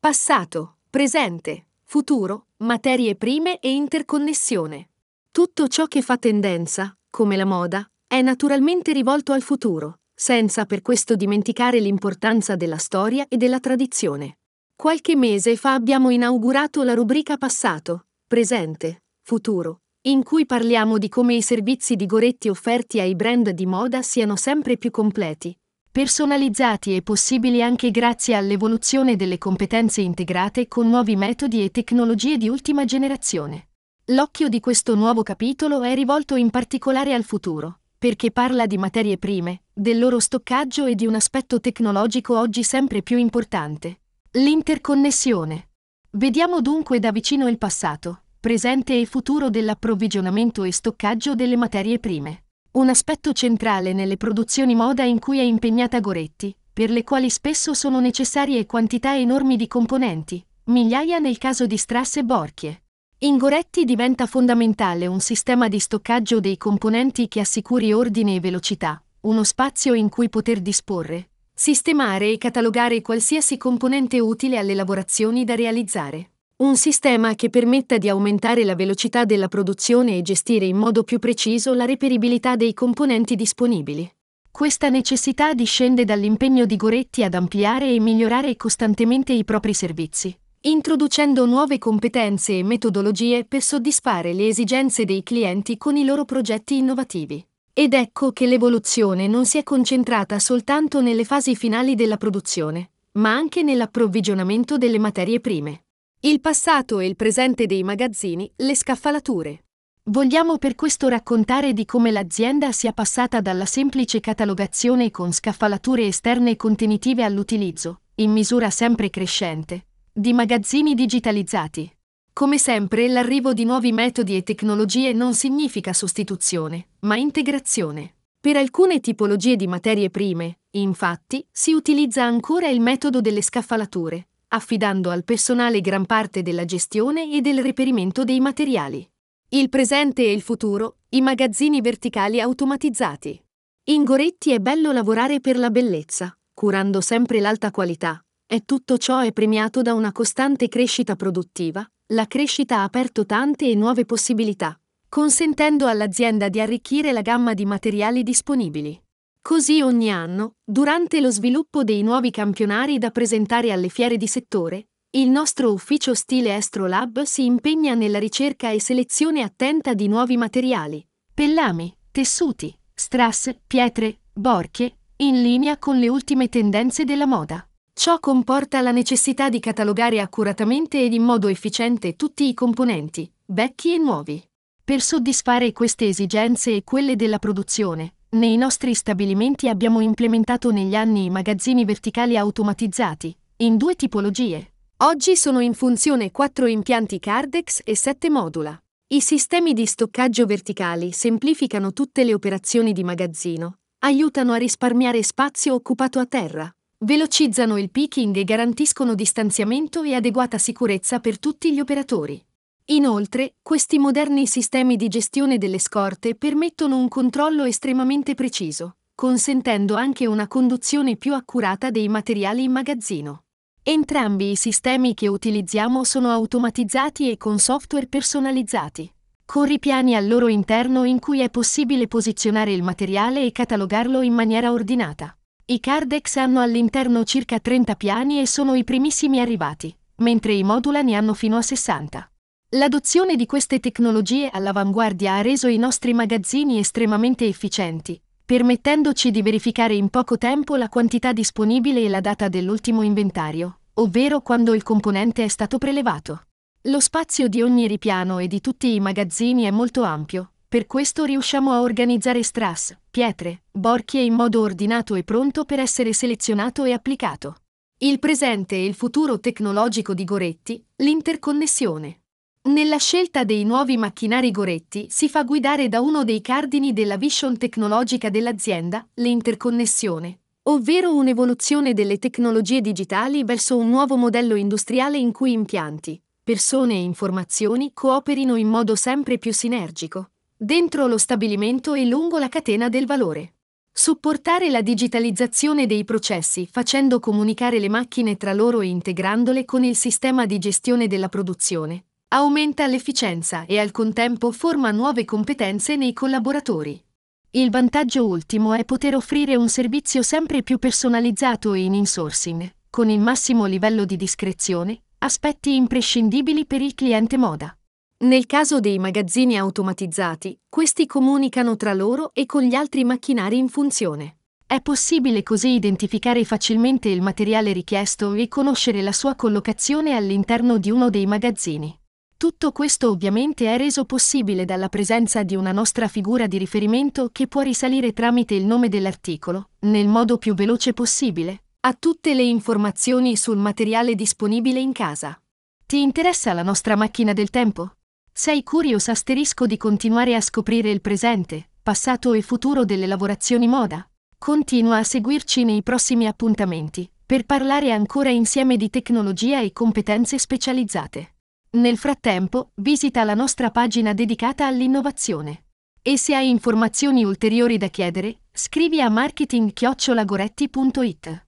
Passato, presente, futuro, materie prime e interconnessione. Tutto ciò che fa tendenza, come la moda, è naturalmente rivolto al futuro, senza per questo dimenticare l'importanza della storia e della tradizione. Qualche mese fa abbiamo inaugurato la rubrica Passato, presente, futuro, in cui parliamo di come i servizi di Goretti offerti ai brand di moda siano sempre più completi, personalizzati e possibili anche grazie all'evoluzione delle competenze integrate con nuovi metodi e tecnologie di ultima generazione. L'occhio di questo nuovo capitolo è rivolto in particolare al futuro, perché parla di materie prime, del loro stoccaggio e di un aspetto tecnologico oggi sempre più importante: l'interconnessione. Vediamo dunque da vicino il passato, presente e futuro dell'approvvigionamento e stoccaggio delle materie prime. Un aspetto centrale nelle produzioni moda in cui è impegnata Goretti, per le quali spesso sono necessarie quantità enormi di componenti, migliaia nel caso di strass e borchie. In Goretti diventa fondamentale un sistema di stoccaggio dei componenti che assicuri ordine e velocità, uno spazio in cui poter disporre, sistemare e catalogare qualsiasi componente utile alle lavorazioni da realizzare. Un sistema che permetta di aumentare la velocità della produzione e gestire in modo più preciso la reperibilità dei componenti disponibili. Questa necessità discende dall'impegno di Goretti ad ampliare e migliorare costantemente i propri servizi, introducendo nuove competenze e metodologie per soddisfare le esigenze dei clienti con i loro progetti innovativi. Ed ecco che l'evoluzione non si è concentrata soltanto nelle fasi finali della produzione, ma anche nell'approvvigionamento delle materie prime. Il passato e il presente dei magazzini, le scaffalature. Vogliamo per questo raccontare di come l'azienda sia passata dalla semplice catalogazione con scaffalature esterne contenitive all'utilizzo, in misura sempre crescente, di magazzini digitalizzati. Come sempre, l'arrivo di nuovi metodi e tecnologie non significa sostituzione, ma integrazione. Per alcune tipologie di materie prime, infatti, si utilizza ancora il metodo delle scaffalature, affidando al personale gran parte della gestione e del reperimento dei materiali. Il presente e il futuro, i magazzini verticali automatizzati. In Goretti è bello lavorare per la bellezza, curando sempre l'alta qualità, e tutto ciò è premiato da una costante crescita produttiva. La crescita ha aperto tante e nuove possibilità, consentendo all'azienda di arricchire la gamma di materiali disponibili. Così ogni anno, durante lo sviluppo dei nuovi campionari da presentare alle fiere di settore, il nostro ufficio stile Estro Lab si impegna nella ricerca e selezione attenta di nuovi materiali, pellami, tessuti, strass, pietre, borchie, in linea con le ultime tendenze della moda. Ciò comporta la necessità di catalogare accuratamente ed in modo efficiente tutti i componenti, vecchi e nuovi. Per soddisfare queste esigenze e quelle della produzione, nei nostri stabilimenti abbiamo implementato negli anni i magazzini verticali automatizzati, in 2 tipologie. Oggi sono in funzione 4 impianti Cardex e 7 modula. I sistemi di stoccaggio verticali semplificano tutte le operazioni di magazzino, aiutano a risparmiare spazio occupato a terra, velocizzano il picking e garantiscono distanziamento e adeguata sicurezza per tutti gli operatori. Inoltre, questi moderni sistemi di gestione delle scorte permettono un controllo estremamente preciso, consentendo anche una conduzione più accurata dei materiali in magazzino. Entrambi i sistemi che utilizziamo sono automatizzati e con software personalizzati, con ripiani al loro interno in cui è possibile posizionare il materiale e catalogarlo in maniera ordinata. I Cardex hanno all'interno circa 30 piani e sono i primissimi arrivati, mentre i modula ne hanno fino a 60. L'adozione di queste tecnologie all'avanguardia ha reso i nostri magazzini estremamente efficienti, permettendoci di verificare in poco tempo la quantità disponibile e la data dell'ultimo inventario, ovvero quando il componente è stato prelevato. Lo spazio di ogni ripiano e di tutti i magazzini è molto ampio, per questo riusciamo a organizzare strass, pietre, borchie in modo ordinato e pronto per essere selezionato e applicato. Il presente e il futuro tecnologico di Goretti, l'interconnessione. Nella scelta dei nuovi macchinari Goretti si fa guidare da uno dei cardini della vision tecnologica dell'azienda, l'interconnessione, ovvero un'evoluzione delle tecnologie digitali verso un nuovo modello industriale in cui impianti, persone e informazioni cooperino in modo sempre più sinergico, dentro lo stabilimento e lungo la catena del valore. Supportare la digitalizzazione dei processi facendo comunicare le macchine tra loro e integrandole con il sistema di gestione della produzione. Aumenta l'efficienza e al contempo forma nuove competenze nei collaboratori. Il vantaggio ultimo è poter offrire un servizio sempre più personalizzato e in insourcing, con il massimo livello di discrezione, aspetti imprescindibili per il cliente moda. Nel caso dei magazzini automatizzati, questi comunicano tra loro e con gli altri macchinari in funzione. È possibile così identificare facilmente il materiale richiesto e conoscere la sua collocazione all'interno di uno dei magazzini. Tutto questo ovviamente è reso possibile dalla presenza di una nostra figura di riferimento che può risalire tramite il nome dell'articolo, nel modo più veloce possibile, a tutte le informazioni sul materiale disponibile in casa. Ti interessa la nostra macchina del tempo? Sei curioso di continuare a scoprire il presente, passato e futuro delle lavorazioni moda? Continua a seguirci nei prossimi appuntamenti, per parlare ancora insieme di tecnologia e competenze specializzate. Nel frattempo, visita la nostra pagina dedicata all'innovazione. E se hai informazioni ulteriori da chiedere, scrivi a marketing@goretti.it.